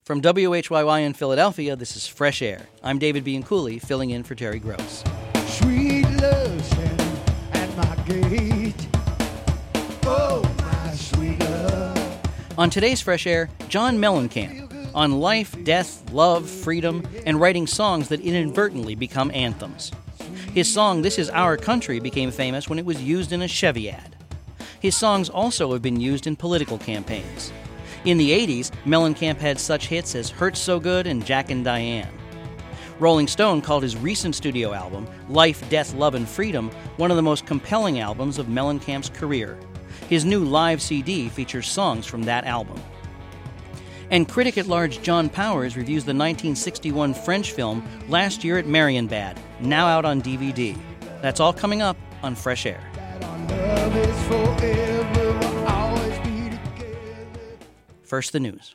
From WHYY in Philadelphia, this is Fresh Air. I'm David Bianculli, filling in for Terry Gross. Sweet love standing at my gate. Oh, my sweet love. On today's Fresh Air, John Mellencamp, on life, death, love, freedom, and writing songs that inadvertently become anthems. His song This Is Our Country became famous when it was used in a Chevy ad. His songs also have been used in political campaigns. In the 80s, Mellencamp had such hits as Hurt So Good and Jack and Diane. Rolling Stone called his recent studio album, Life, Death, Love, and Freedom, one of the most compelling albums of Mellencamp's career. His new live CD features songs from that album. And critic-at-large John Powers reviews the 1961 French film Last Year at Marienbad, now out on DVD. That's all coming up on Fresh Air. That our love is forever, we'll always be together. First, the news.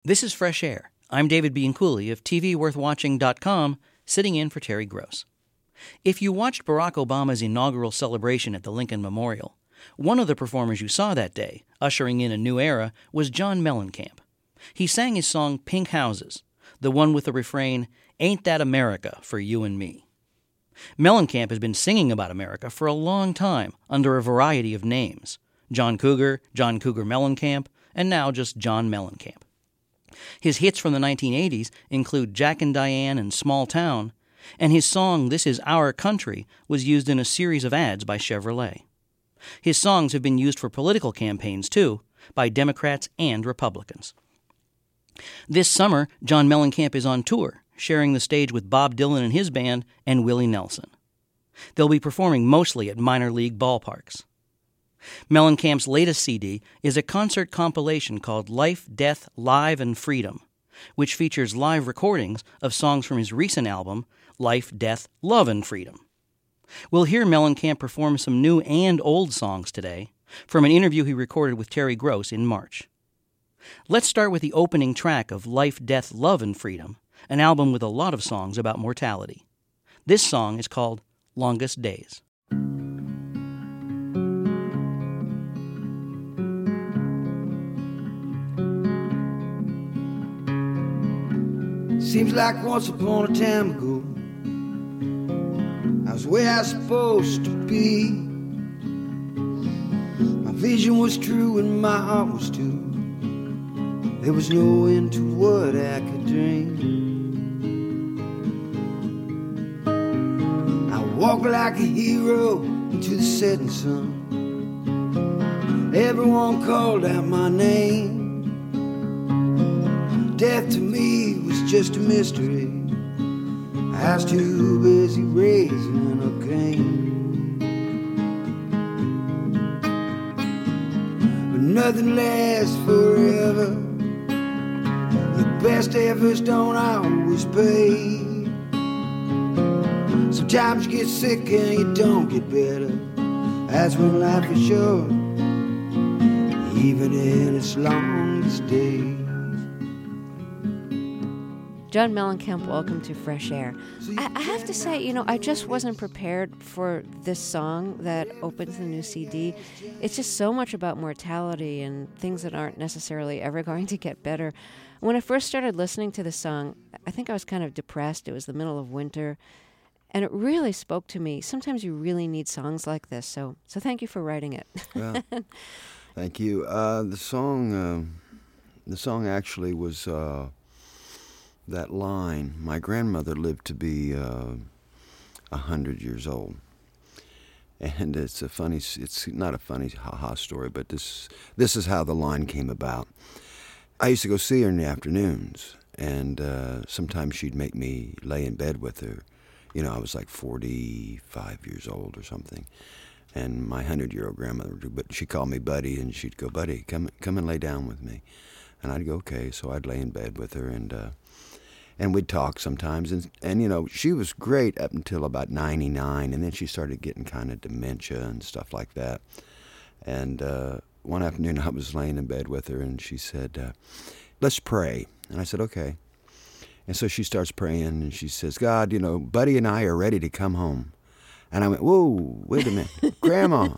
This is Fresh Air. I'm David Bianculli of TVWorthWatching.com, sitting in for Terry Gross. If you watched Barack Obama's inaugural celebration at the Lincoln Memorial, one of the performers you saw that day, ushering in a new era, was John Mellencamp. He sang his song Pink Houses, the one with the refrain, "Ain't That America for You and Me." Mellencamp has been singing about America for a long time under a variety of names: John Cougar Mellencamp, and now just John Mellencamp. His hits from the 1980s include Jack and Diane and Small Town, and his song This Is Our Country was used in a series of ads by Chevrolet. His songs have been used for political campaigns, too, by Democrats and Republicans. This summer, John Mellencamp is on tour, sharing the stage with Bob Dylan and his band and Willie Nelson. They'll be performing mostly at minor league ballparks. Mellencamp's latest CD is a concert compilation called Life, Death, Live, and Freedom, which features live recordings of songs from his recent album, Life, Death, Love, and Freedom. We'll hear Mellencamp perform some new and old songs today from an interview he recorded with Terry Gross in March. Let's start with the opening track of Life, Death, Love, and Freedom, an album with a lot of songs about mortality. This song is called Longest Days. Seems like once upon a time ago, I was where I was supposed to be. My vision was true and my heart was too. There was no end to what I could dream. I walked like a hero into the setting sun. Everyone called out my name. Death to me was just a mystery. I was too busy raising a cane. But nothing lasts forever. Your best efforts don't always pay. Sometimes you get sick and you don't get better. That's when life is short, even in its longest days. John Mellencamp, welcome to Fresh Air. I have to say, I just wasn't prepared for this song that opens the new CD. It's just so much about mortality and things that aren't necessarily ever going to get better. When I first started listening to the song, I think I was kind of depressed. It was the middle of winter, and it really spoke to me. Sometimes you really need songs like this, so thank you for writing it. Well, thank you. The song actually was... that line, my grandmother lived to be 100 years old. And it's not a funny ha-ha story, but this is how the line came about. I used to go see her in the afternoons, and sometimes she'd make me lay in bed with her. I was like 45 years old or something. And my 100-year-old grandmother, but she called me Buddy, and she'd go, "Buddy, come and lay down with me." And I'd go, "Okay." So I'd lay in bed with her, and we'd talk sometimes, and she was great up until about 99, and then she started getting kind of dementia and stuff like that. And one afternoon I was laying in bed with her, and she said, "Let's pray." And I said, "Okay." And so she starts praying, and she says, "God, Buddy and I are ready to come home." And I went, "Whoa, wait a minute, Grandma.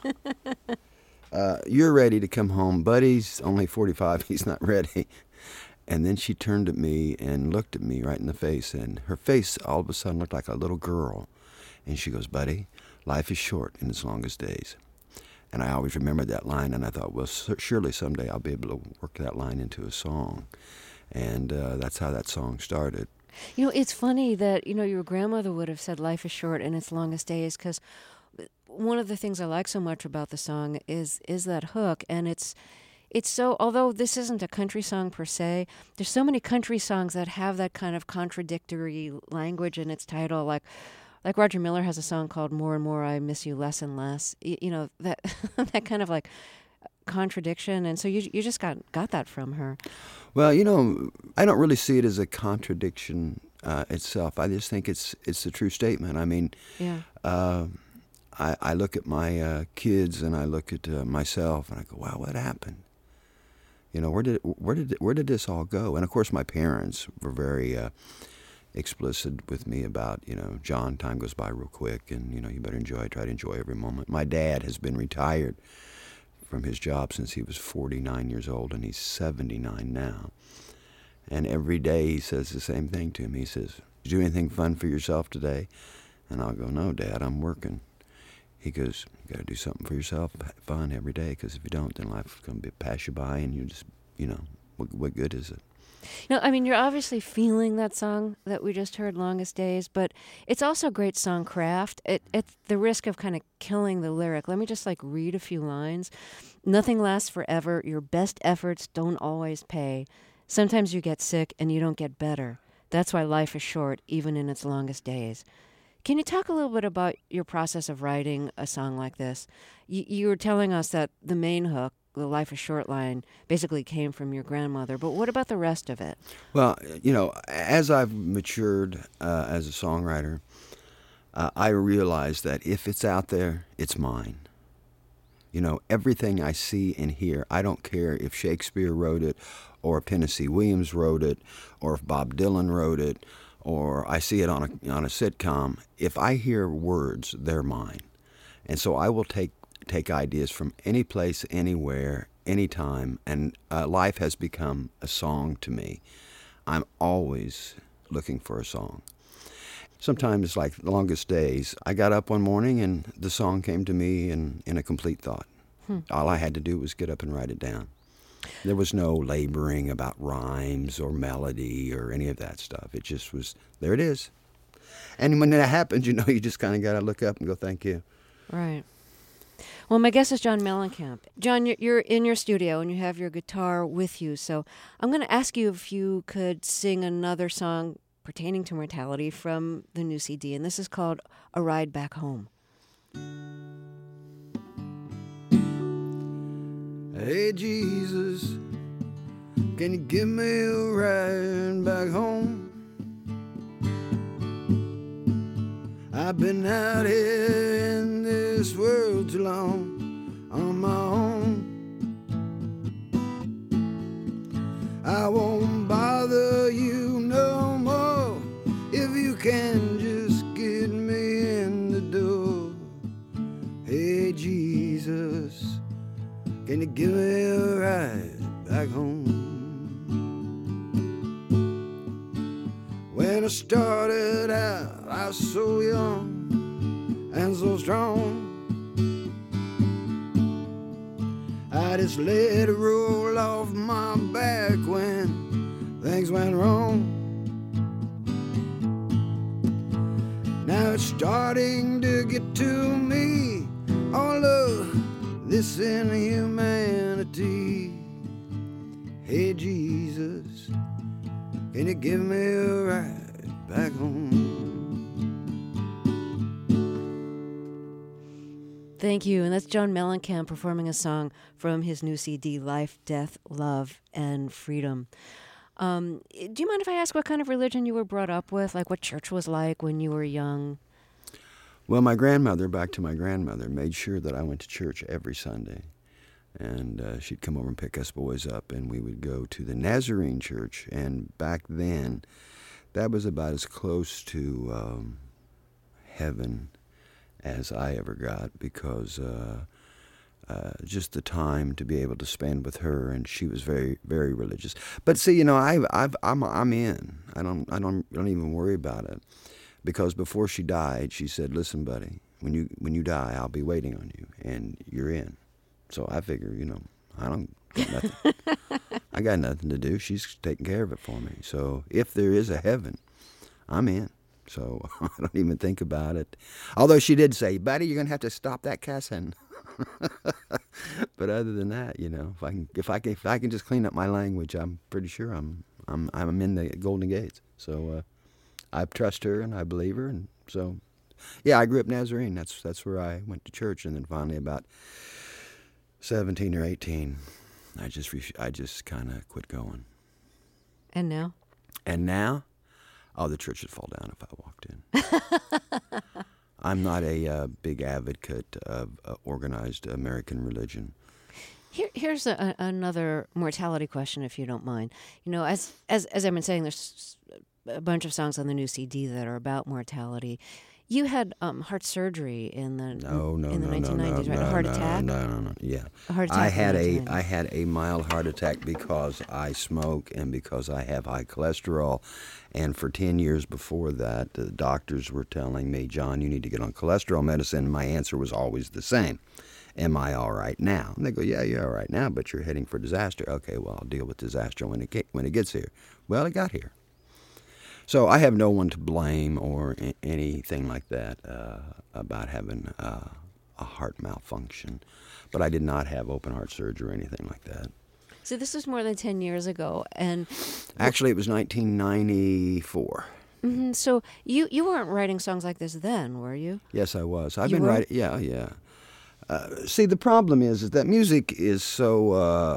You're ready to come home. Buddy's only 45, he's not ready." And then she turned at me and looked at me right in the face, and her face all of a sudden looked like a little girl. And she goes, "Buddy, life is short in its longest days." And I always remembered that line, and I thought, well, surely someday I'll be able to work that line into a song. And that's how that song started. It's funny that, your grandmother would have said life is short in its longest days, because one of the things I like so much about the song is that hook, and it's so, although this isn't a country song per se, there's so many country songs that have that kind of contradictory language in its title, like Roger Miller has a song called More and More, I Miss You Less and Less, that that kind of like contradiction, and so you just got that from her. Well, I don't really see it as a contradiction itself. I just think it's a true statement. I mean, yeah. I look at my kids, and I look at myself, and I go, wow, what happened? You know, where did this all go? And of course, my parents were very explicit with me about, you know, John, time goes by real quick, and you know, you better try to enjoy every moment. My dad has been retired from his job since he was 49 years old, and he's 79 now. And every day he says the same thing to me. He says, "Did you do anything fun for yourself today?" And I'll go, "No, Dad, I'm working." He goes, "You got to do something for yourself, fun every day, because if you don't, then life's going to pass you by, and you just, you know, what good is it?" No, I mean, you're obviously feeling that song that we just heard, Longest Days, but it's also great song craft. At the risk of kind of killing the lyric, let me just like read a few lines. "Nothing lasts forever. Your best efforts don't always pay. Sometimes you get sick and you don't get better. That's why life is short, even in its longest days." Can you talk a little bit about your process of writing a song like this? You were telling us that the main hook, the "Life is Short" line, basically came from your grandmother, but what about the rest of it? Well, you know, as I've matured as a songwriter, I realize that if it's out there, it's mine. You know, everything I see and hear, I don't care if Shakespeare wrote it, or if Tennessee Williams wrote it, or if Bob Dylan wrote it, or I see it on a sitcom. If I hear words, they're mine. And so I will take ideas from any place, anywhere, anytime, and life has become a song to me. I'm always looking for a song. Sometimes, like The Longest Days, I got up one morning and the song came to me in a complete thought. All I had to do was get up and write it down. There was no laboring about rhymes or melody or any of that stuff. It just was, there it is. And when that happens, you know, you just kind of got to look up and go, "Thank you." Right. Well, my guest is John Mellencamp. John, you're in your studio and you have your guitar with you, so I'm going to ask you if you could sing another song pertaining to mortality from the new CD, and this is called "A Ride Back Home." Hey Jesus, can you give me a ride back home? I've been out here in this world too long on my own. I won't bother you no more if you can just get me in the door. Hey Jesus, can you give me a ride back home? When I started out, I was so young and so strong. I just let it roll off my back when things went wrong. Now it's starting to get to me, all of this inhumanity. Hey Jesus, can you give me a ride back home? Thank you. And that's John Mellencamp performing a song from his new CD, Life, Death, Love, and Freedom. Do you mind if I ask what kind of religion you were brought up with? Like what church was like when you were young? Well, my grandmother, back to my grandmother, made sure that I went to church every Sunday. And she'd come over and pick us boys up, and we would go to the Nazarene church. And back then, that was about as close to heaven as I ever got, because just the time to be able to spend with her, and she was very, very religious. But see, you know, I'm in. I don't even worry about it, because before she died, she said, "Listen, buddy, when you die, I'll be waiting on you, and you're in." So I figure, you know, I don't got nothing. I got nothing to do. She's taking care of it for me. So if there is a heaven, I'm in. So I don't even think about it. Although she did say, "Buddy, you're gonna have to stop that cussing." But other than that, you know, if I can just clean up my language, I'm pretty sure I'm in the Golden Gates. So I trust her and I believe her, and so yeah, I grew up Nazarene. That's where I went to church, and then finally about 17 or 18, I just kind of quit going. And now? And now, oh, the church would fall down if I walked in. I'm not a big advocate of organized American religion. Here's another mortality question, if you don't mind. You know, as I've been saying, there's a bunch of songs on the new CD that are about mortality. You had heart surgery in the 1990s, right? A heart attack. No. Yeah, a heart attack. I had a mild heart attack because I smoke and because I have high cholesterol. And for 10 years before that, the doctors were telling me, John, you need to get on cholesterol medicine. My answer was always the same. Am I all right now? And they go, yeah, you're all right now, but you're heading for disaster. Okay, well, I'll deal with disaster when it gets here. Well, it got here. So I have no one to blame or anything like that about having a heart malfunction. But I did not have open heart surgery or anything like that. So this was more than 10 years ago. And actually, it was 1994. Mm-hmm. So you weren't writing songs like this then, were you? Yes, I was. I've been writing. Yeah. See, the problem is that music is so,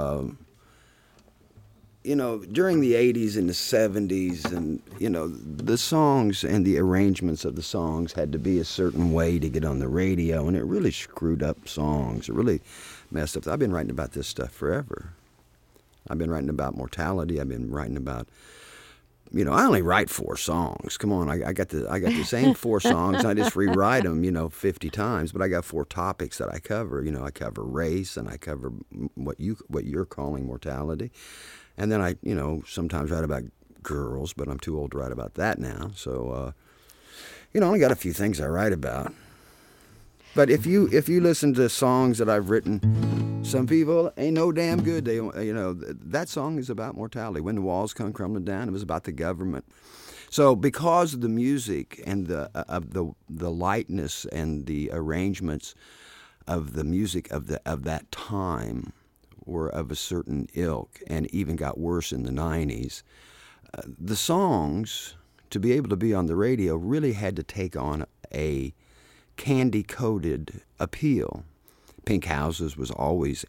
during the 80s and the 70s, and, the songs and the arrangements of the songs had to be a certain way to get on the radio, and it really screwed up songs. It really messed up. I've been writing about this stuff forever. I've been writing about mortality. I've been writing about... I only write 4 songs. Come on, I got the same 4 songs. I just rewrite them, 50 times. But I got 4 topics that I cover. I cover race, and I cover what you're calling mortality. And then I, sometimes write about girls, but I'm too old to write about that now. So, I only got a few things I write about. But if you listen to songs that I've written, some people ain't no damn good. They, that song is about mortality. When the walls come crumbling down, it was about the government. So because of the music and the lightness and the arrangements of the music of that time were of a certain ilk, and even got worse in the 90s, the songs, to be able to be on the radio, really had to take on a candy-coated appeal. Pink Houses was always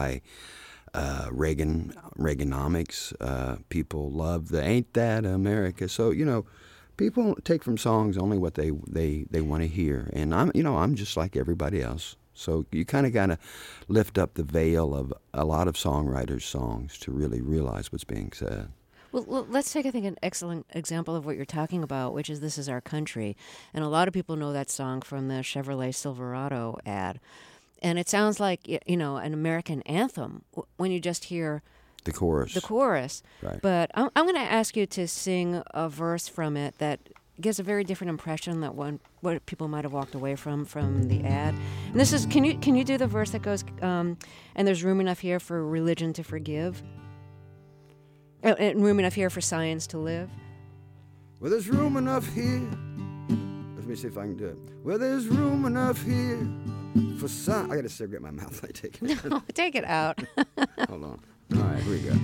Reaganomics. People love the "Ain't That America." So people take from songs only what they want to hear, and I'm just like everybody else. So you kind of got to lift up the veil of a lot of songwriters' songs to really realize what's being said. Well, let's take, I think, an excellent example of what you're talking about, which is "This Is Our Country." And a lot of people know that song from the Chevrolet Silverado ad. And it sounds like, an American anthem when you just hear the chorus. Right. But I'm going to ask you to sing a verse from it that gives a very different impression that what people might have walked away from the ad. And this is, can you do the verse that goes, and there's room enough here for religion to forgive? And room enough here for science to live? Well, there's room enough here. Let me see if I can do it. Well, there's room enough here for science. I got a cigarette in my mouth. I take it. No, take it out. Hold on. All right, here we go.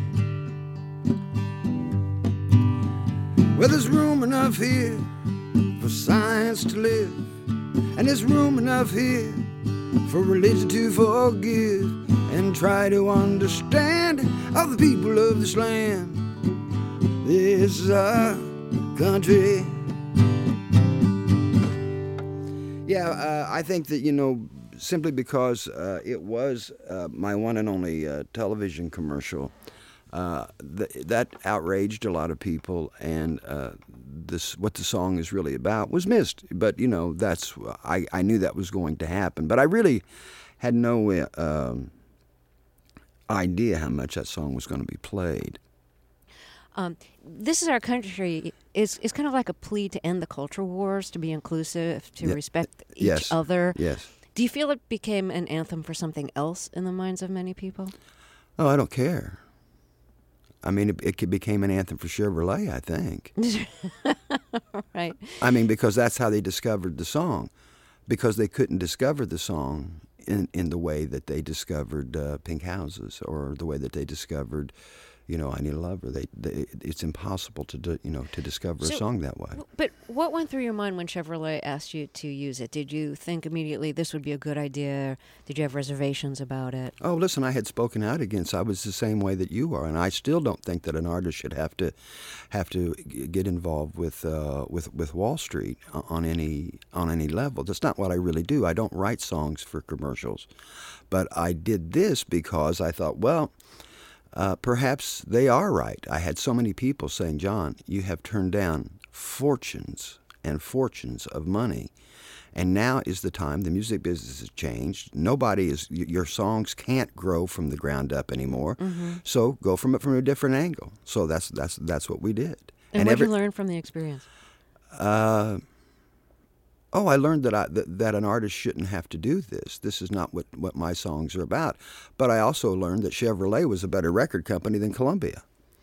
Well, there's room enough here for science to live, and there's room enough here for religion to forgive and try to understand all the people of this land. This is our country. Yeah, I think that, simply because it was my one and only television commercial, that outraged a lot of people, and what the song is really about was missed. But I knew that was going to happen. But I really had no idea how much that song was going to be played. This Is Our Country is kind of like a plea to end the culture wars, to be inclusive, to respect each other. Yes. Do you feel it became an anthem for something else in the minds of many people? Oh, I don't care. I mean, it became an anthem for Chevrolet, I think. Right. I mean, because that's how they discovered the song. Because they couldn't discover the song in the way that they discovered Pink Houses, or the way that they discovered I Need a Lover. It's impossible to to discover a song that way. But what went through your mind when Chevrolet asked you to use it? Did you think immediately this would be a good idea? Did you have reservations about it? Oh, listen, I had spoken out against. I was the same way that you are, and I still don't think that an artist should have to get involved with Wall Street on any level. That's not what I really do. I don't write songs for commercials, but I did this because I thought, well, perhaps they are right. I had so many people saying, John, you have turned down fortunes and fortunes of money. And now is the time. The music business has changed. Your songs can't grow from the ground up anymore. Mm-hmm. So go from it from a different angle. So that's what we did. And what did you learn from the experience? I learned that an artist shouldn't have to do this. This is not what my songs are about. But I also learned that Chevrolet was a better record company than Columbia.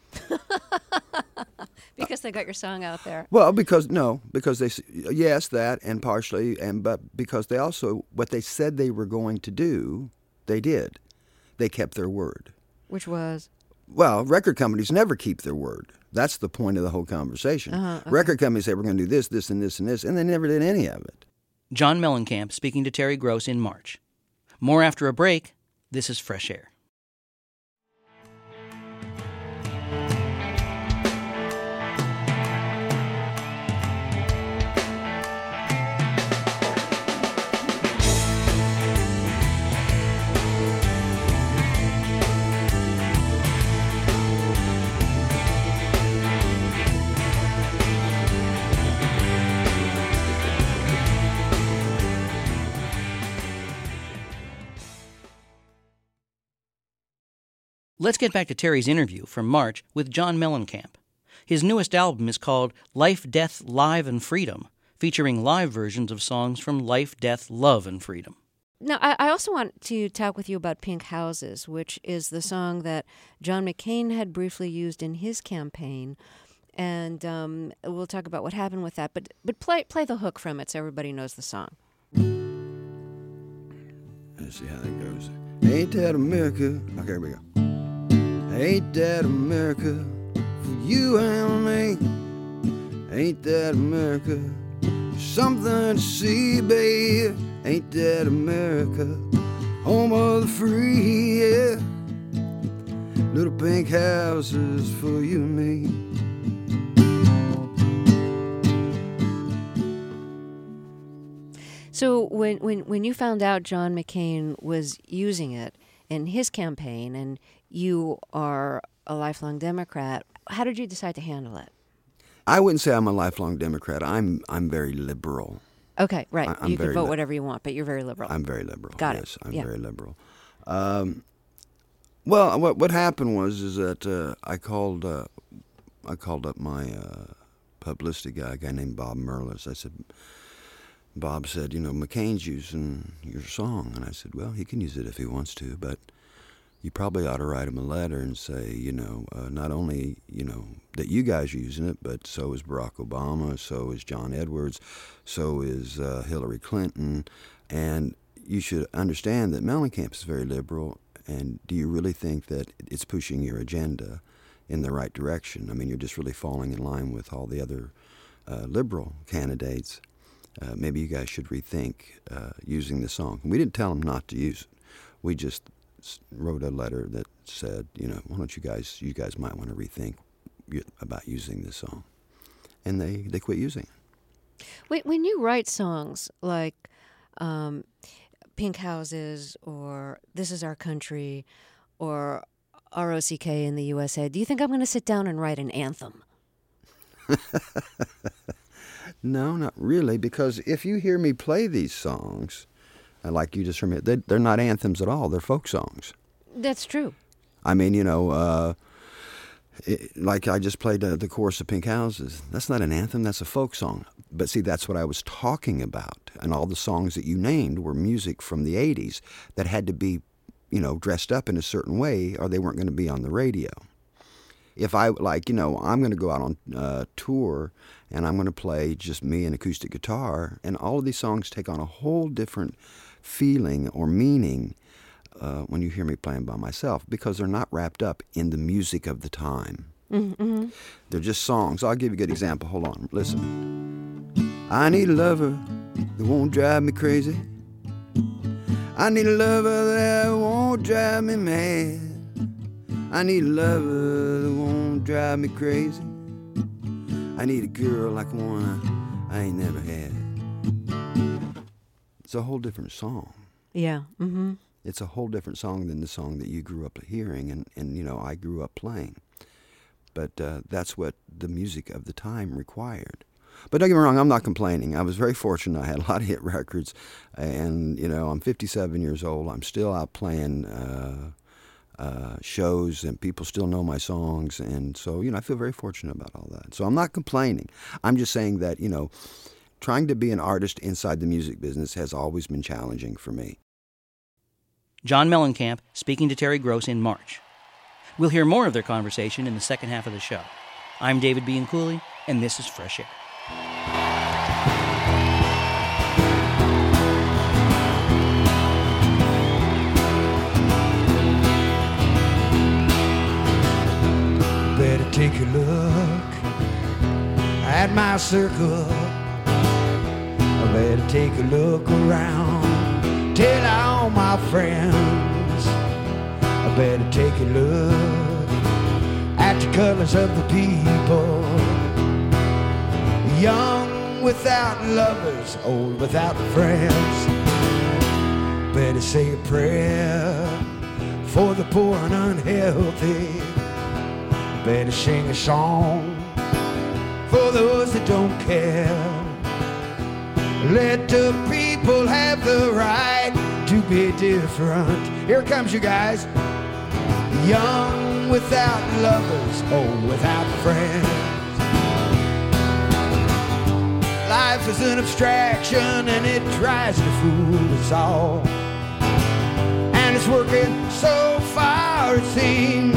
Because they got your song out there. Well, because yes, that, and partially, but because they also, what they said they were going to do, they did. They kept their word. Which was? Well, record companies never keep their word. That's the point of the whole conversation. Okay. Record companies say, we're going to do this, this, and this, and this, and they never did any of it. John Mellencamp speaking to Terry Gross in March. More after a break. This is Fresh Air. Let's get back to Terry's interview from March with John Mellencamp. His newest album is called Life, Death, Live, and Freedom, featuring live versions of songs from Life, Death, Love, and Freedom. Now, I also want to talk with you about Pink Houses, which is the song that John McCain had briefly used in his campaign. And we'll talk about what happened with that. But play the hook from it so everybody knows the song. Let's see how that goes. Ain't that America? Okay, here we go. Ain't that America for you and me? Ain't that America something to see, babe? Ain't that America home of the free, yeah? Little pink houses for you and me. So when you found out John McCain was using it in his campaign, and you are a lifelong Democrat, how did you decide to handle it? I wouldn't say I'm a lifelong Democrat. I'm very liberal. Okay, right. You can vote li- whatever you want, but you're very liberal. I'm very liberal. Got yes, it. I'm Yeah. very liberal. Well, what happened was that I called up my publicity guy, a guy named Bob Merlis. I said, Bob said, McCain's using your song. And I said, well, he can use it if he wants to, but you probably ought to write him a letter and say, not only, that you guys are using it, but so is Barack Obama, so is John Edwards, so is Hillary Clinton. And you should understand that Mellencamp is very liberal. And do you really think that it's pushing your agenda in the right direction? I mean, you're just really falling in line with all the other liberal candidates. Maybe you guys should rethink using the song. We didn't tell them not to use it. We just wrote a letter that said, why don't you guys might want to rethink about using this song. And they quit using it. When you write songs like Pink Houses or This Is Our Country or ROCK in the USA, do you think I'm going to sit down and write an anthem? No, not really, because if you hear me play these songs, like you just heard me, they're not anthems at all. They're folk songs. That's true. I mean, like I just played the chorus of Pink Houses. That's not an anthem. That's a folk song. But see, that's what I was talking about. And all the songs that you named were music from the 80s that had to be, dressed up in a certain way or they weren't going to be on the radio. If I'm going to go out on tour and I'm going to play just me and acoustic guitar, and all of these songs take on a whole different feeling or meaning when you hear me playing by myself, because they're not wrapped up in the music of the time. Mm-hmm. They're just songs. I'll give you a good example. Hold on. Listen. I need a lover that won't drive me crazy. I need a lover that won't drive me mad. I need a lover that won't drive me crazy. I need a girl like one I ain't never had. It's a whole different song. Yeah. Mm-hmm. It's a whole different song than the song that you grew up hearing and you know, I grew up playing. But that's what the music of the time required. But don't get me wrong, I'm not complaining. I was very fortunate. I had a lot of hit records. And, you know, I'm 57 years old. I'm still out playing shows, and people still know my songs. And so, you know, I feel very fortunate about all that. So I'm not complaining. I'm just saying that, you know, trying to be an artist inside the music business has always been challenging for me. John Mellencamp speaking to Terry Gross in March. We'll hear more of their conversation in the second half of the show. I'm David Bianculli, and this is Fresh Air. Better take a look at my circle. I better take a look around. Tell all my friends. I better take a look at the colors of the people. Young without lovers, old without friends. Better say a prayer for the poor and unhealthy. Better sing a song for those that don't care. Let the people have the right to be different. Here comes you guys. Young without lovers, old without friends. Life is an abstraction and it tries to fool us all. And it's working so far it seems.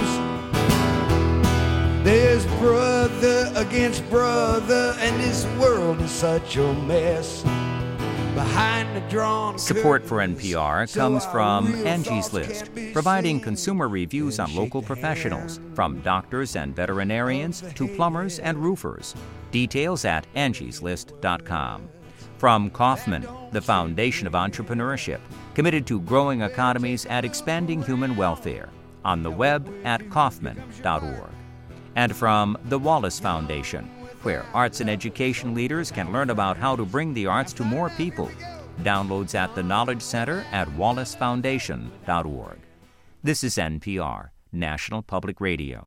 There's brother against brother, and this world is such a mess. Behind the drawn Support for NPR comes from Angie's List, providing consumer reviews on local professionals, from doctors and veterinarians to plumbers and roofers. Details at angieslist.com. From Kauffman, the foundation of entrepreneurship, committed to growing economies and expanding human welfare. On the web at kauffman.org. And from the Wallace Foundation, where arts and education leaders can learn about how to bring the arts to more people. Downloads at the Knowledge Center at wallacefoundation.org. This is NPR, National Public Radio.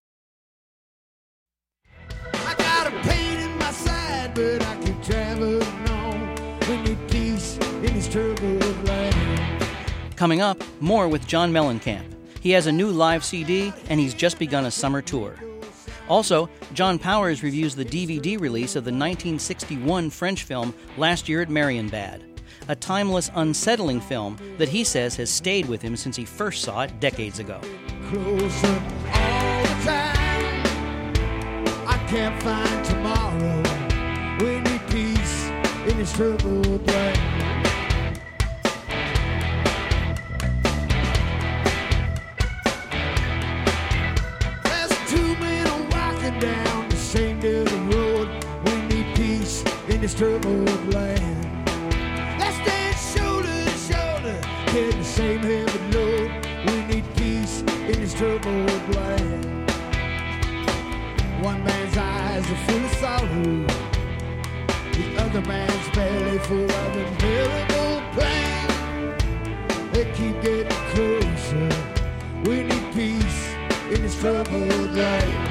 I got a pain in my side, but I keep traveling on. We need peace in this troubled land. Coming up, more with John Mellencamp. He has a new live CD, and he's just begun a summer tour. Also, John Powers reviews the DVD release of the 1961 French film Last Year at Marienbad, a timeless, unsettling film that he says has stayed with him since he first saw it decades ago. Closer all the time. I can't find tomorrow. We need peace in this troubled land. Down the same dirty road, we need peace in this troubled land. Let's stand shoulder to shoulder, carry the same heavy load. We need peace in this troubled land. One man's eyes are full of sorrow, the other man's belly full of unbearable pain. They keep getting closer. We need peace in this troubled land.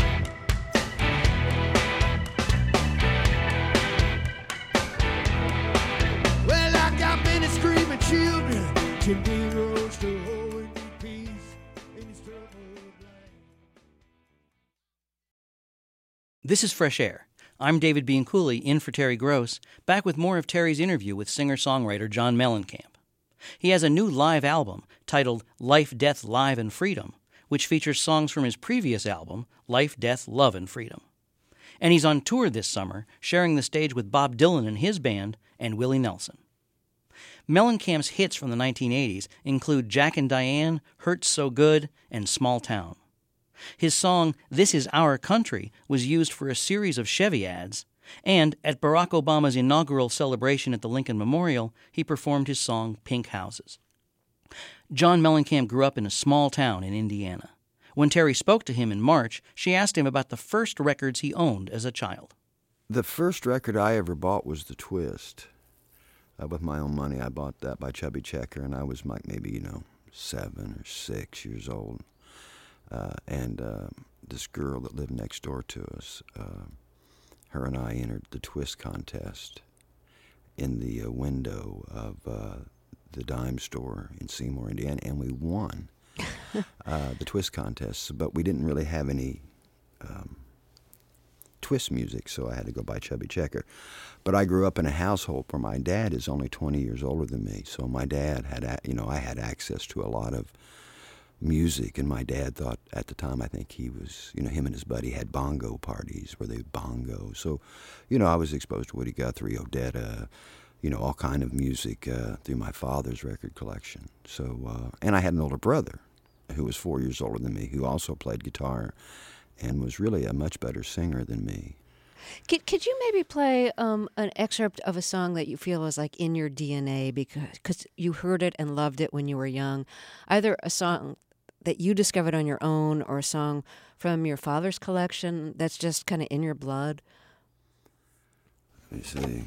This is Fresh Air. I'm David Bianculli, in for Terry Gross, back with more of Terry's interview with singer-songwriter John Mellencamp. He has a new live album titled Life, Death, Live, and Freedom, which features songs from his previous album, Life, Death, Love, and Freedom. And he's on tour this summer, sharing the stage with Bob Dylan and his band and Willie Nelson. Mellencamp's hits from the 1980s include Jack and Diane, Hurts So Good, and Small Town. His song This Is Our Country was used for a series of Chevy ads, and at Barack Obama's inaugural celebration at the Lincoln Memorial, he performed his song Pink Houses. John Mellencamp grew up in a small town in Indiana. When Terry spoke to him in March, she asked him about the first records he owned as a child. The first record I ever bought was The Twist. With my own money, I bought that by Chubby Checker, and I was like maybe, 7 or 6 years old. And this girl that lived next door to us, her and I entered the Twist contest in the window of the dime store in Seymour, Indiana, and we won the Twist contest. But we didn't really have any Twist music, so I had to go buy Chubby Checker. But I grew up in a household where my dad is only 20 years older than me, so my dad had, I had access to a lot of music, and my dad thought at the time, I think he was, him and his buddy had bongo parties where they bongo. So, I was exposed to Woody Guthrie, Odetta, all kind of music through my father's record collection. So, and I had an older brother who was 4 years older than me, who also played guitar and was really a much better singer than me. Could you maybe play an excerpt of a song that you feel is like in your DNA because you heard it and loved it when you were young? Either a song that you discovered on your own or a song from your father's collection that's just kind of in your blood? Let me see.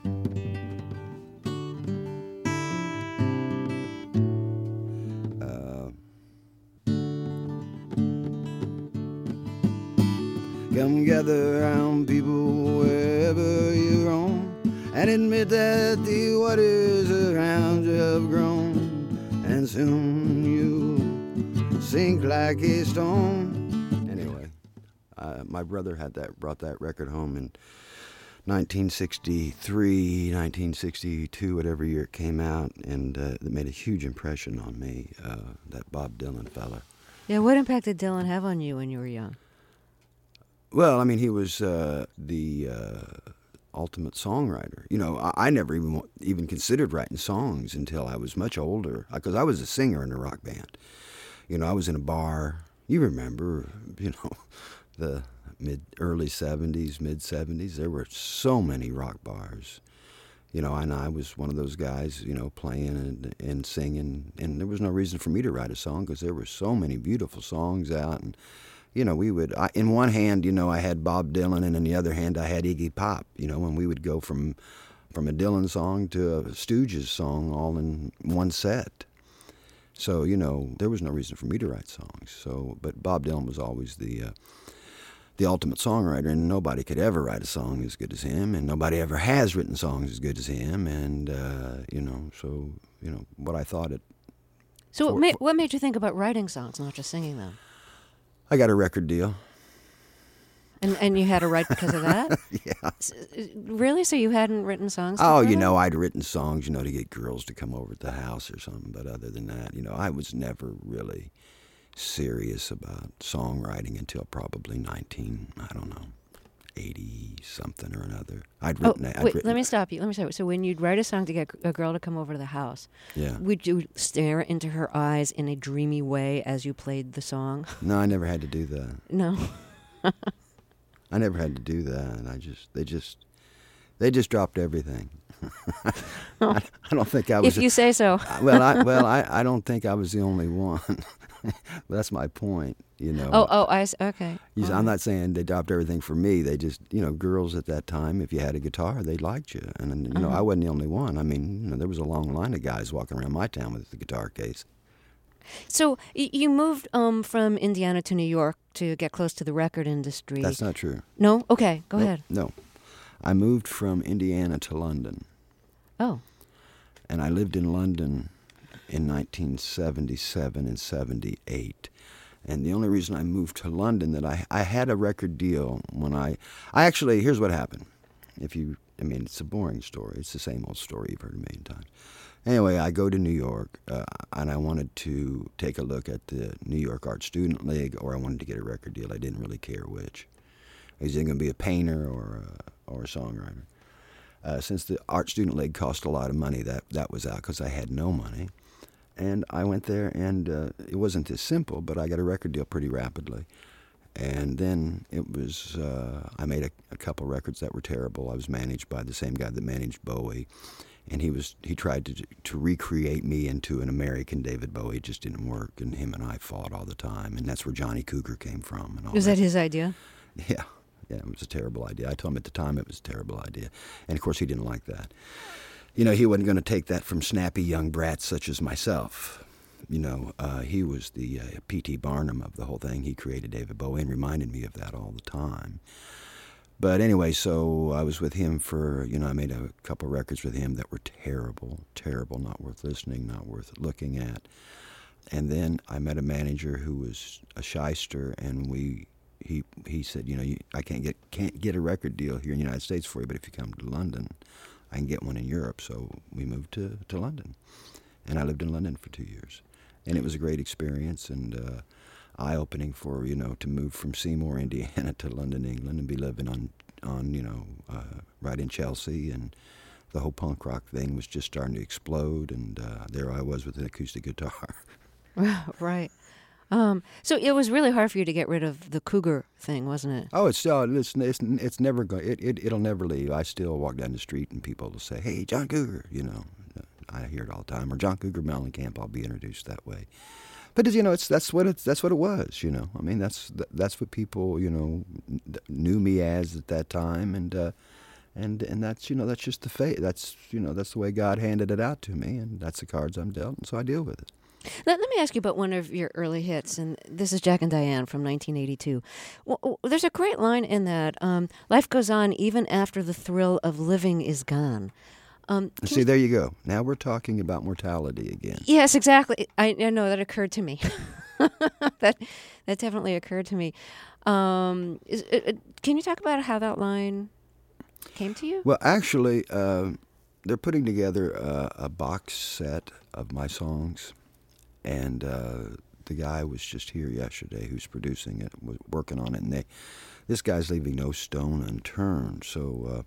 Come gather round, people, wherever you roam, and admit that the waters around you have grown, and soon you sink like a stone. Anyway, my brother brought that record home in 1963, 1962, whatever year it came out, and it made a huge impression on me, that Bob Dylan fella. Yeah, what impact did Dylan have on you when you were young? Well, I mean, he was the ultimate songwriter. I never even considered writing songs until I was much older, because I was a singer in a rock band. I was in a bar. You remember, the early 70s, mid 70s. There were so many rock bars. And I was one of those guys, playing and singing, and there was no reason for me to write a song because there were so many beautiful songs out. And we would, in one hand, I had Bob Dylan, and in the other hand, I had Iggy Pop, and we would go from a Dylan song to a Stooges song all in one set. So, there was no reason for me to write songs. So, but Bob Dylan was always the ultimate songwriter, and nobody could ever write a song as good as him, and nobody ever has written songs as good as him, and, what I thought it... So what made you think about writing songs, not just singing them? I got a record deal. And you had to write because of that? Yeah. Really? So you hadn't written songs Oh, before? I'd written songs, to get girls to come over to the house or something. But other than that, I was never really serious about songwriting until probably 80 something or another. Let me stop you. So when you'd write a song to get a girl to come over to the house, yeah, would you stare into her eyes in a dreamy way as you played the song? No, I never had to do that. No. I never had to do that. And they just dropped everything. I don't think I was. If you say so. I don't think I was the only one. That's my point, Okay. I'm not saying they dropped everything for me. They just, girls at that time, if you had a guitar, they liked you. And, I wasn't the only one. I mean, there was a long line of guys walking around my town with the guitar case. So you moved from Indiana to New York to get close to the record industry. That's not true. No? Okay, go ahead. No. I moved from Indiana to London. Oh. And I lived in London in 1977 and 78. And the only reason I moved to London, that I had a record deal when I actually, here's what happened. It's a boring story. It's the same old story you've heard a million times. Anyway, I go to New York, and I wanted to take a look at the New York Art Student League, or I wanted to get a record deal. I didn't really care which. I was either going to be a painter or a songwriter. Since the Art Student League cost a lot of money, that was out because I had no money. And I went there, and it wasn't as simple, but I got a record deal pretty rapidly. And then it was, I made a couple records that were terrible. I was managed by the same guy that managed Bowie. And he tried to recreate me into an American David Bowie. It just didn't work, and him and I fought all the time. And that's where Johnny Cougar came from. And all Was that his idea? Yeah, it was a terrible idea. I told him at the time it was a terrible idea. And, of course, he didn't like that. You know, he wasn't going to take that from snappy young brats such as myself. You know, he was the P.T. Barnum of the whole thing. He created David Bowie and reminded me of that all the time. But anyway, so I was with him for, I made a couple records with him that were terrible, not worth listening, not worth looking at. And then I met a manager who was a shyster, and he said, I can't get a record deal here in the United States for you, but if you come to London, I can get one in Europe. So we moved to London, and I lived in London for 2 years. And it was a great experience, and eye-opening for, to move from Seymour, Indiana to London, England, and be living on right in Chelsea, and the whole punk rock thing was just starting to explode, and there I was with an acoustic guitar. Right. So it was really hard for you to get rid of the Cougar thing, wasn't it? Oh, it's never going. It'll never leave. I still walk down the street and people will say, "Hey, John Cougar," I hear it all the time, or John Cougar Mellencamp. I'll be introduced that way. But that's what it was. I mean, that's what people knew me as at that time, and that's that's just the fate. That's that's the way God handed it out to me, and that's the cards I'm dealt, and so I deal with it. Let me ask you about one of your early hits, and this is Jack and Diane from 1982. Well, there's a great line in that, life goes on even after the thrill of living is gone. See, there you go. Now we're talking about mortality again. Yes, exactly. I know that occurred to me. that definitely occurred to me. Can you talk about how that line came to you? Well, actually, they're putting together a box set of my songs. And the guy was just here yesterday who's producing it, was working on it, and this guy's leaving no stone unturned. So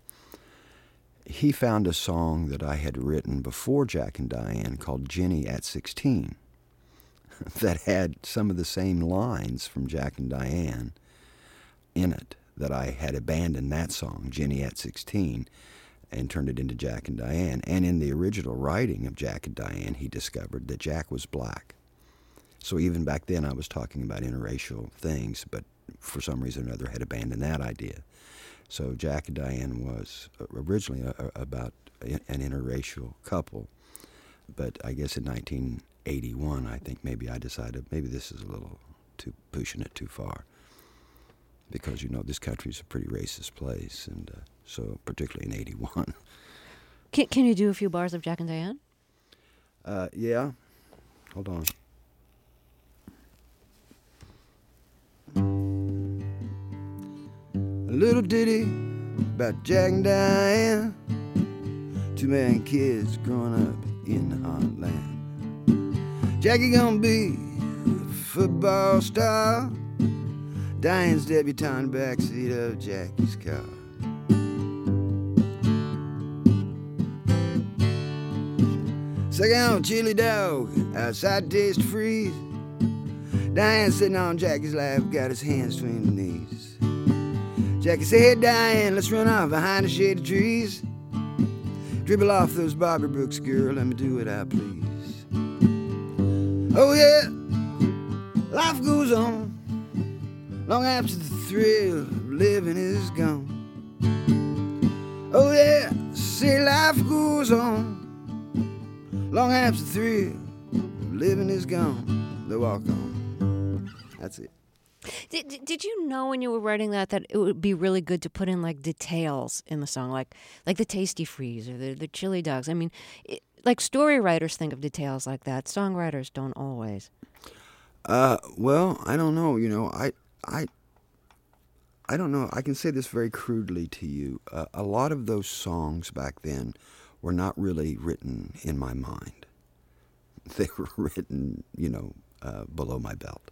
he found a song that I had written before Jack and Diane called Jenny at 16 that had some of the same lines from Jack and Diane in it, that I had abandoned that song, Jenny at 16, and turned it into Jack and Diane. And in the original writing of Jack and Diane, he discovered that Jack was black. So even back then I was talking about interracial things, but for some reason or another had abandoned that idea. So Jack and Diane was originally about an interracial couple, but I guess in 1981, I think maybe I decided maybe this is a little too pushing it too far, because this country's a pretty racist place, and so particularly in 81. Can you do a few bars of Jack and Diane? Yeah. Hold on. A little ditty about Jack and Diane, 2 million kids growing up in the heartland. Jackie gonna be a football star, Diane's debutante backseat of Jackie's car. Second on chili dog, outside taste freeze. Diane sitting on Jackie's lap, got his hands between the knees. Jackie said, "Hey Diane, let's run off behind the shade of trees. Dribble off those Bobby Brooks, girl, let me do what I please." Oh yeah, life goes on long after the thrill of living is gone. Oh yeah, say life goes on long after the thrill of living is gone. They walk on. That's it. Did you know when you were writing that it would be really good to put in like details in the song, like the Tasty Freeze or the chili dogs? I mean, like story writers think of details like that. Songwriters don't always. Well, I don't know. I don't know. I can say this very crudely to you. A lot of those songs back then were not really written in my mind. They were written, below my belt.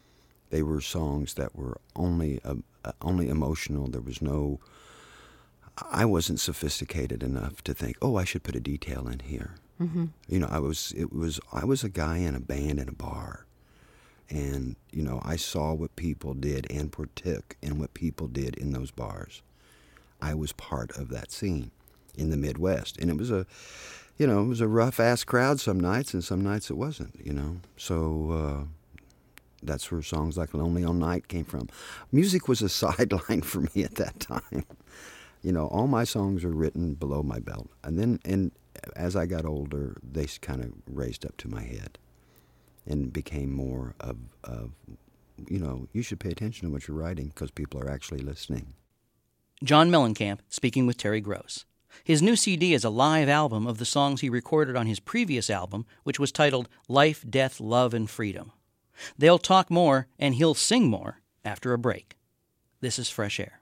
They were songs that were only emotional. There was no I wasn't sophisticated enough to think, oh, I should put a detail in here. Mm-hmm. You know, I was a guy in a band in a bar. And, you know, I saw what people did and partook in what people did in those bars. I was part of that scene in the Midwest. And it was a rough-ass crowd some nights, and some nights it wasn't, you know. So that's where songs like Lonely All Night came from. Music was a sideline for me at that time. You know, all my songs were written below my belt. And as I got older, they kind of raised up to my head and became more of, you know, you should pay attention to what you're writing because people are actually listening. John Mellencamp speaking with Terry Gross. His new CD is a live album of the songs he recorded on his previous album, which was titled Life, Death, Love, and Freedom. They'll talk more, and he'll sing more after a break. This is Fresh Air.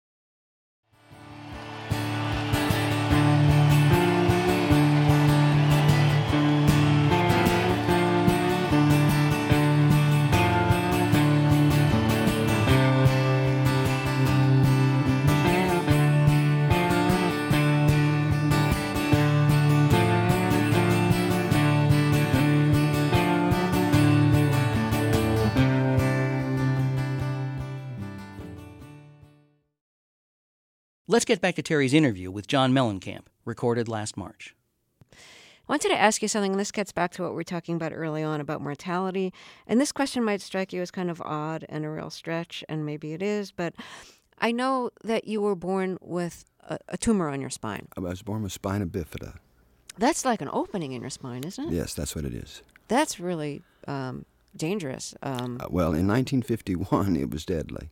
Let's get back to Terry's interview with John Mellencamp, recorded last March. I wanted to ask you something, and this gets back to what we were talking about early on about mortality. And this question might strike you as kind of odd and a real stretch, and maybe it is, but I know that you were born with a tumor on your spine. I was born with spina bifida. That's like an opening in your spine, isn't it? Yes, that's what it is. That's really dangerous. Well, in 1951, it was deadly.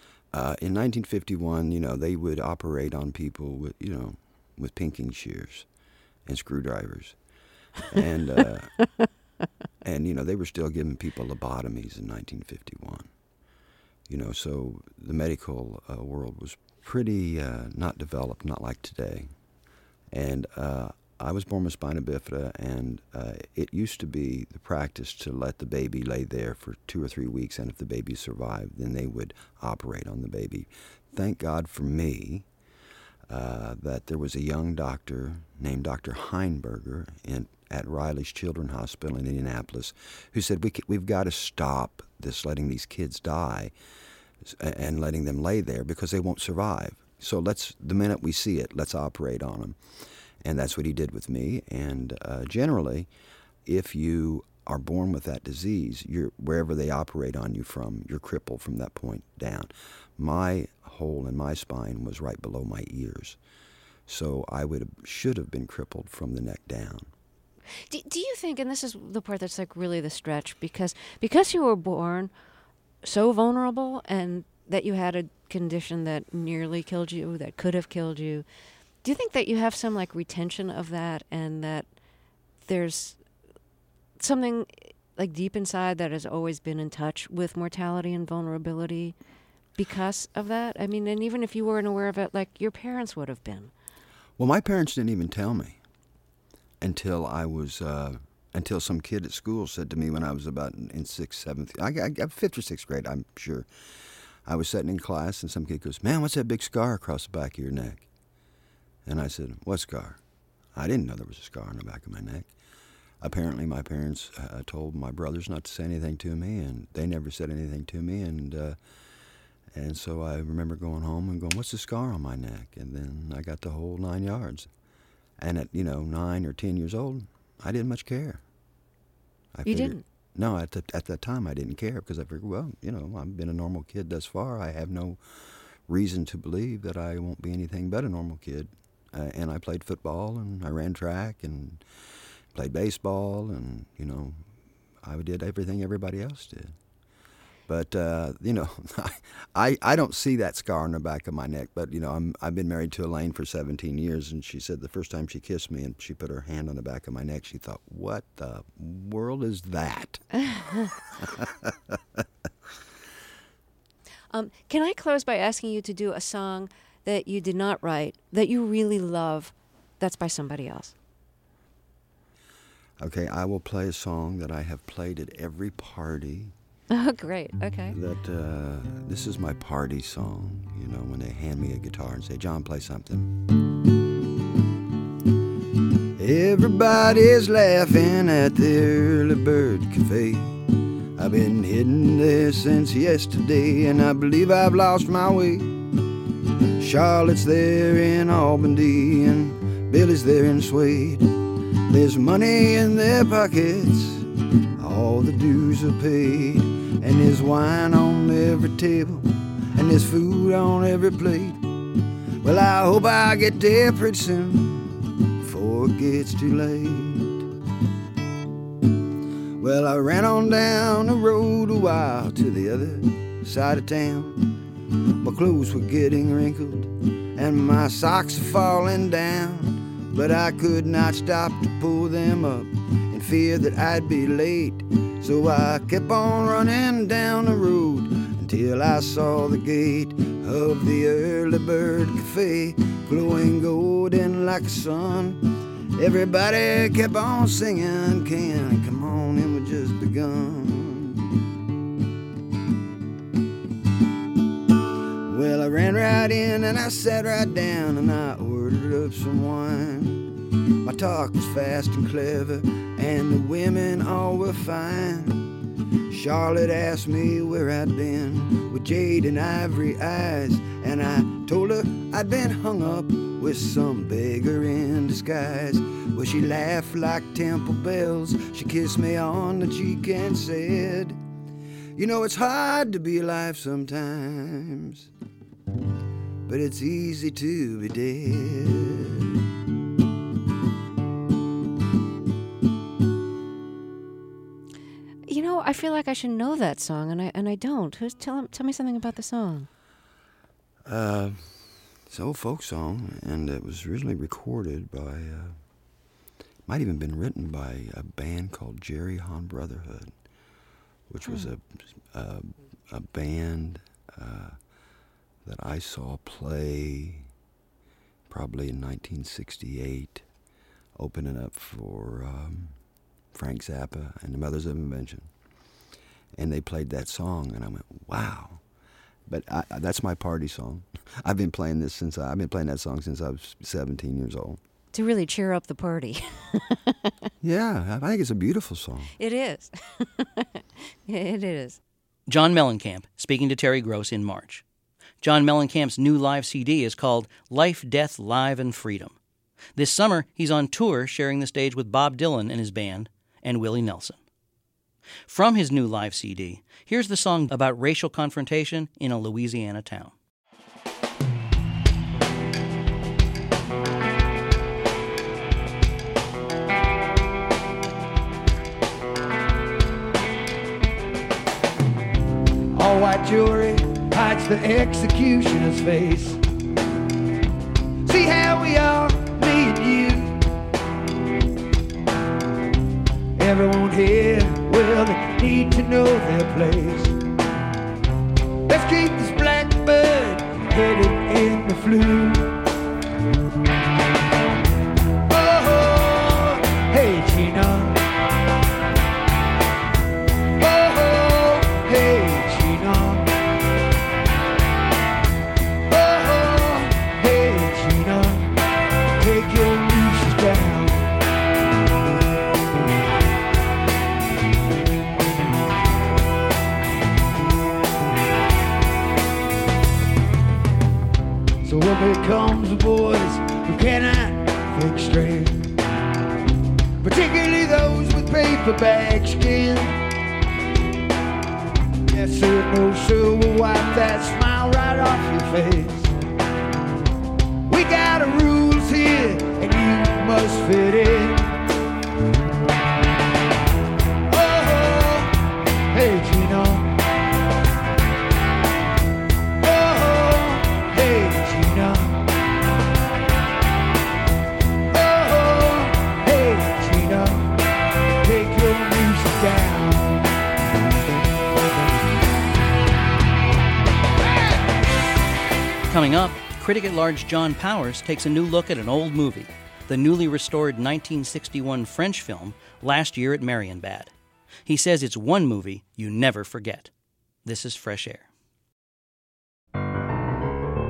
In 1951, you know, they would operate on people with, you know, with pinking shears and screwdrivers. And, and, you know, they were still giving people lobotomies in 1951. You know, so the medical world was pretty not developed, not like today. And I was born with spina bifida, and it used to be the practice to let the baby lay there for 2 or 3 weeks, and if the baby survived, then they would operate on the baby. Thank God for me that there was a young doctor named Dr. Heinberger at Riley's Children's Hospital in Indianapolis who said, we've got to stop this letting these kids die and letting them lay there because they won't survive. So the minute we see it, let's operate on them. And that's what he did with me. And generally, if you are born with that disease, wherever they operate on you from, you're crippled from that point down. My hole in my spine was right below my ears. So I should have been crippled from the neck down. Do you think, and this is the part that's like really the stretch, because you were born so vulnerable and that you had a condition that nearly killed you, that could have killed you, do you think that you have some like retention of that, and that there's something like deep inside that has always been in touch with mortality and vulnerability because of that? I mean, and even if you weren't aware of it, like your parents would have been. Well, my parents didn't even tell me until some kid at school said to me when I was about in 6th, 7th, I got 5th or 6th grade, I'm sure. I was sitting in class and some kid goes, "Man, what's that big scar across the back of your neck?" And I said, "What scar?" I didn't know there was a scar on the back of my neck. Apparently my parents told my brothers not to say anything to me, and they never said anything to me. And so I remember going home and going, "What's the scar on my neck?" And then I got the whole 9 yards. And at 9 or 10 years old, I didn't much care. You didn't? No, at that time I didn't care because I figured, well, I've been a normal kid thus far. I have no reason to believe that I won't be anything but a normal kid. And I played football, and I ran track, and played baseball, and, I did everything everybody else did. But, I don't see that scar on the back of my neck. But, I've been married to Elaine for 17 years, and she said the first time she kissed me and she put her hand on the back of my neck, she thought, what the world is that? Can I close by asking you to do a song that you did not write, that you really love, that's by somebody else? Okay, I will play a song that I have played at every party. Oh, great. Okay. This is my party song, you know, when they hand me a guitar and say, John, play something. Everybody's laughing at the Early Bird Cafe. I've been hidden there since yesterday, and I believe I've lost my way. Charlotte's there in Albany, and Billy's there in Suede. There's money in their pockets, all the dues are paid, and there's wine on every table, and there's food on every plate. Well, I hope I get there pretty soon, before it gets too late. Well, I ran on down the road a while to the other side of town. My clothes were getting wrinkled and my socks were falling down, but I could not stop to pull them up in fear that I'd be late. So I kept on running down the road until I saw the gate of the Early Bird Cafe, glowing golden like the sun. Everybody kept on singing, Ken, come on, and we just begun. Well, I ran right in and I sat right down and I ordered up some wine. My talk was fast and clever and the women all were fine. Charlotte asked me where I'd been with jade and ivory eyes, and I told her I'd been hung up with some beggar in disguise. Well, she laughed like temple bells. She kissed me on the cheek and said, you know, it's hard to be alive sometimes, but it's easy to be dead. You know, I feel like I should know that song, and I don't. Tell me something about the song. It's an old folk song, and it was originally recorded by, might even been written by a band called Jerry Hahn Brotherhood, which was a band that I saw play probably in 1968, opening up for Frank Zappa and the Mothers of Invention. And they played that song, and I went, wow. But that's my party song. I've been playing that song since I was 17 years old. To really cheer up the party. Yeah, I think it's a beautiful song. It is. It is. John Mellencamp speaking to Terry Gross in March. John Mellencamp's new live CD is called Life, Death, Live, and Freedom. This summer, he's on tour sharing the stage with Bob Dylan and his band and Willie Nelson. From his new live CD, here's the song about racial confrontation in a Louisiana town. All white jewelry hides the executioner's face. See how we are, me and you. Everyone here, well, they need to know their place. Let's keep this blackbird headed in the flue. Oh, hey, Gina. So when it comes to boys who cannot think straight, particularly those with paperback skin, yes sir, no sir, we'll wipe that smile right off your face. We got rules here and you must fit in. Oh, hey Gino. Coming up, critic at large John Powers takes a new look at an old movie, the newly restored 1961 French film, Last Year at Marienbad. He says it's one movie you never forget. This is Fresh Air.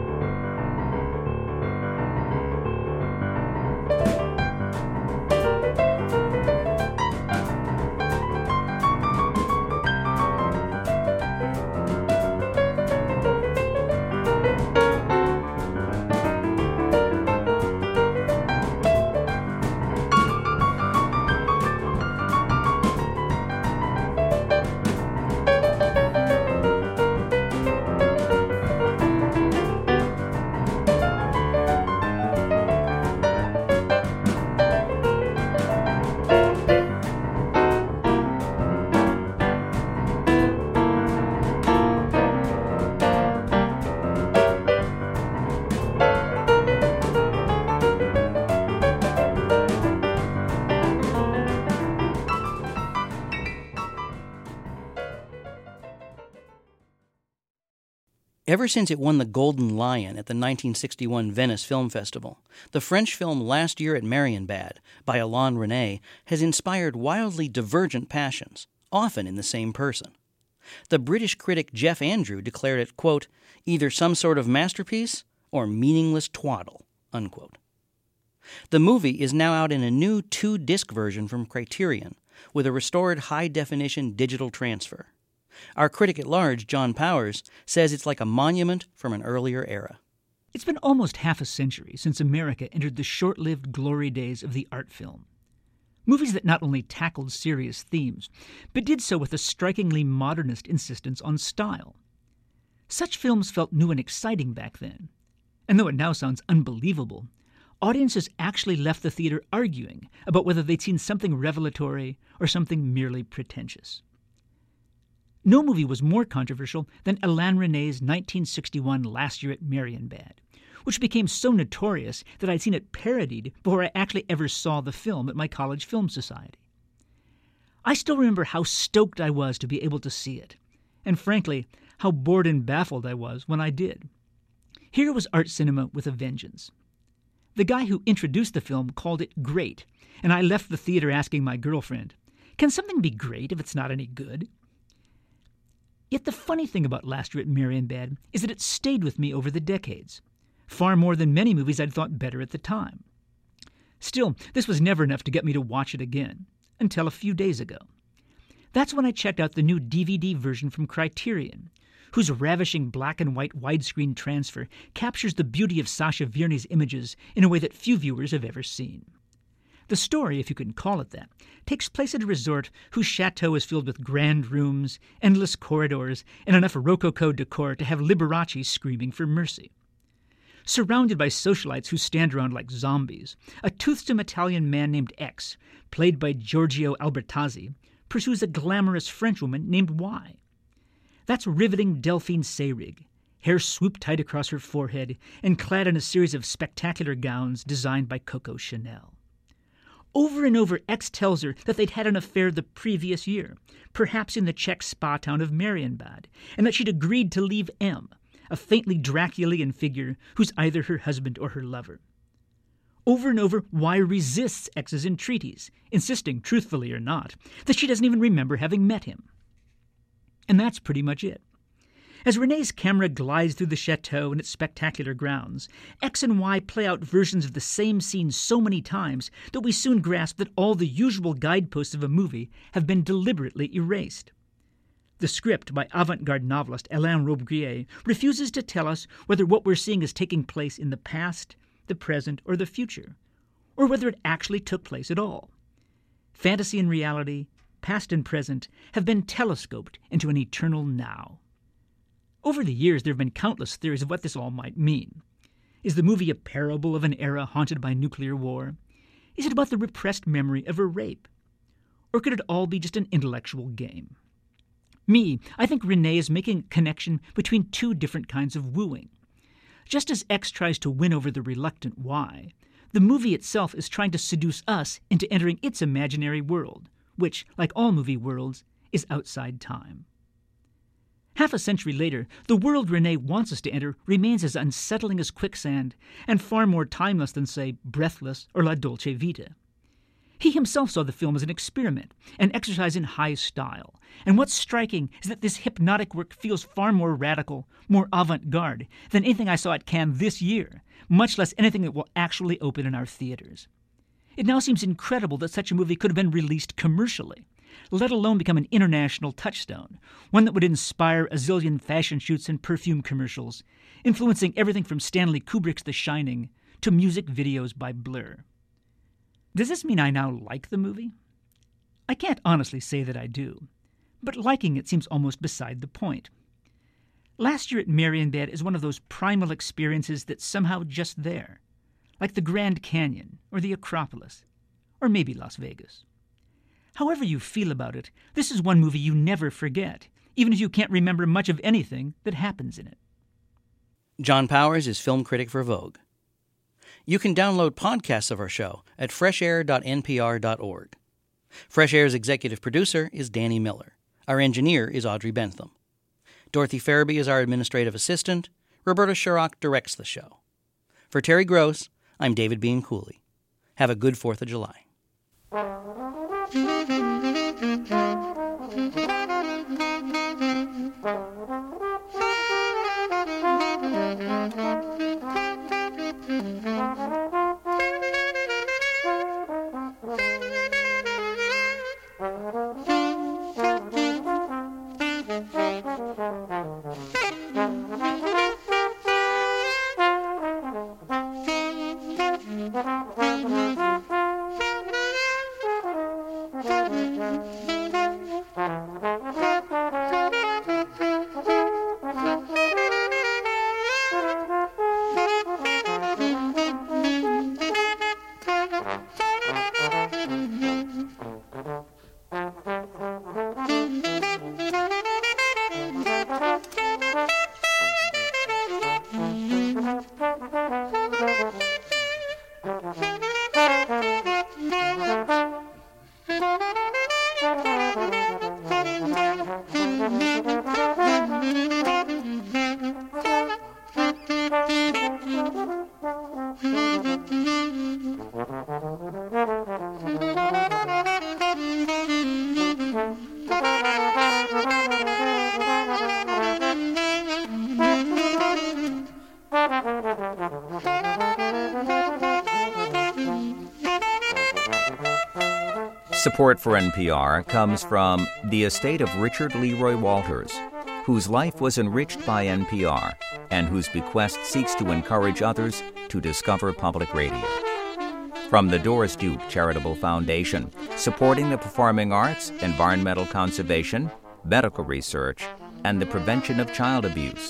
Ever since it won the Golden Lion at the 1961 Venice Film Festival, the French film Last Year at Marienbad by Alain Resnais has inspired wildly divergent passions, often in the same person. The British critic Jeff Andrew declared it, quote, either some sort of masterpiece or meaningless twaddle, unquote. The movie is now out in a new 2-disc version from Criterion, with a restored high-definition digital transfer. Our critic at large, John Powers, says it's like a monument from an earlier era. It's been almost half a century since America entered the short-lived glory days of the art film. Movies that not only tackled serious themes, but did so with a strikingly modernist insistence on style. Such films felt new and exciting back then. And though it now sounds unbelievable, audiences actually left the theater arguing about whether they'd seen something revelatory or something merely pretentious. No movie was more controversial than Alain Resnais's 1961 Last Year at Marienbad, which became so notorious that I'd seen it parodied before I actually ever saw the film at my college film society. I still remember how stoked I was to be able to see it, and frankly, how bored and baffled I was when I did. Here was art cinema with a vengeance. The guy who introduced the film called it great, and I left the theater asking my girlfriend, can something be great if it's not any good? Yet the funny thing about Last Year at Marienbad is that it stayed with me over the decades, far more than many movies I'd thought better at the time. Still, this was never enough to get me to watch it again, until a few days ago. That's when I checked out the new DVD version from Criterion, whose ravishing black and white widescreen transfer captures the beauty of Sacha Virny's images in a way that few viewers have ever seen. The story, if you can call it that, takes place at a resort whose chateau is filled with grand rooms, endless corridors, and enough Rococo decor to have Liberace screaming for mercy. Surrounded by socialites who stand around like zombies, a toothsome Italian man named X, played by Giorgio Albertazzi, pursues a glamorous Frenchwoman named Y. That's riveting Delphine Seyrig, hair swooped tight across her forehead and clad in a series of spectacular gowns designed by Coco Chanel. Over and over, X tells her that they'd had an affair the previous year, perhaps in the Czech spa town of Marienbad, and that she'd agreed to leave M, a faintly Draculian figure who's either her husband or her lover. Over and over, Y resists X's entreaties, insisting, truthfully or not, that she doesn't even remember having met him. And that's pretty much it. As Resnais's camera glides through the chateau and its spectacular grounds, X and Y play out versions of the same scene so many times that we soon grasp that all the usual guideposts of a movie have been deliberately erased. The script by avant-garde novelist Alain Robbe-Grillet refuses to tell us whether what we're seeing is taking place in the past, the present, or the future, or whether it actually took place at all. Fantasy and reality, past and present, have been telescoped into an eternal now. Over the years, there have been countless theories of what this all might mean. Is the movie a parable of an era haunted by nuclear war? Is it about the repressed memory of a rape? Or could it all be just an intellectual game? I think Resnais is making a connection between two different kinds of wooing. Just as X tries to win over the reluctant Y, the movie itself is trying to seduce us into entering its imaginary world, which, like all movie worlds, is outside time. Half a century later, the world Resnais wants us to enter remains as unsettling as quicksand and far more timeless than, say, Breathless or La Dolce Vita. He himself saw the film as an experiment, an exercise in high style, and what's striking is that this hypnotic work feels far more radical, more avant-garde than anything I saw at Cannes this year, much less anything that will actually open in our theaters. It now seems incredible that such a movie could have been released commercially, let alone become an international touchstone, one that would inspire a zillion fashion shoots and perfume commercials, influencing everything from Stanley Kubrick's The Shining to music videos by Blur. Does this mean I now like the movie? I can't honestly say that I do, but liking it seems almost beside the point. Last Year at Marienbad is one of those primal experiences that's somehow just there, like the Grand Canyon or the Acropolis, or maybe Las Vegas. However you feel about it, this is one movie you never forget, even if you can't remember much of anything that happens in it. John Powers is film critic for Vogue. You can download podcasts of our show at freshair.npr.org. Fresh Air's executive producer is Danny Miller. Our engineer is Audrey Bentham. Dorothy Farabee is our administrative assistant. Roberta Sharrock directs the show. For Terry Gross, I'm David Bean Cooley. Have a good 4th of July. Support for NPR comes from the estate of Richard Leroy Walters, whose life was enriched by NPR and whose bequest seeks to encourage others to discover public radio. From the Doris Duke Charitable Foundation, supporting the performing arts, environmental conservation, medical research, and the prevention of child abuse.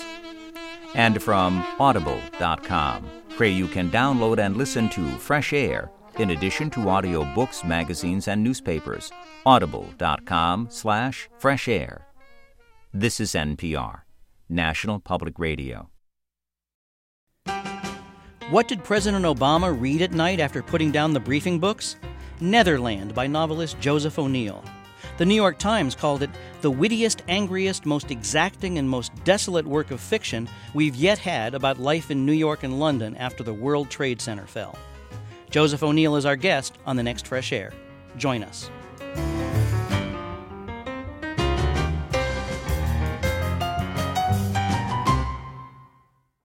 And from Audible.com, where you can download and listen to Fresh Air, in addition to audio books, magazines, and newspapers. Audible.com/Fresh Air. This is NPR, National Public Radio. What did President Obama read at night after putting down the briefing books? Netherland by novelist Joseph O'Neill. The New York Times called it the wittiest, angriest, most exacting, and most desolate work of fiction we've yet had about life in New York and London after the World Trade Center fell. Joseph O'Neill is our guest on the next Fresh Air. Join us.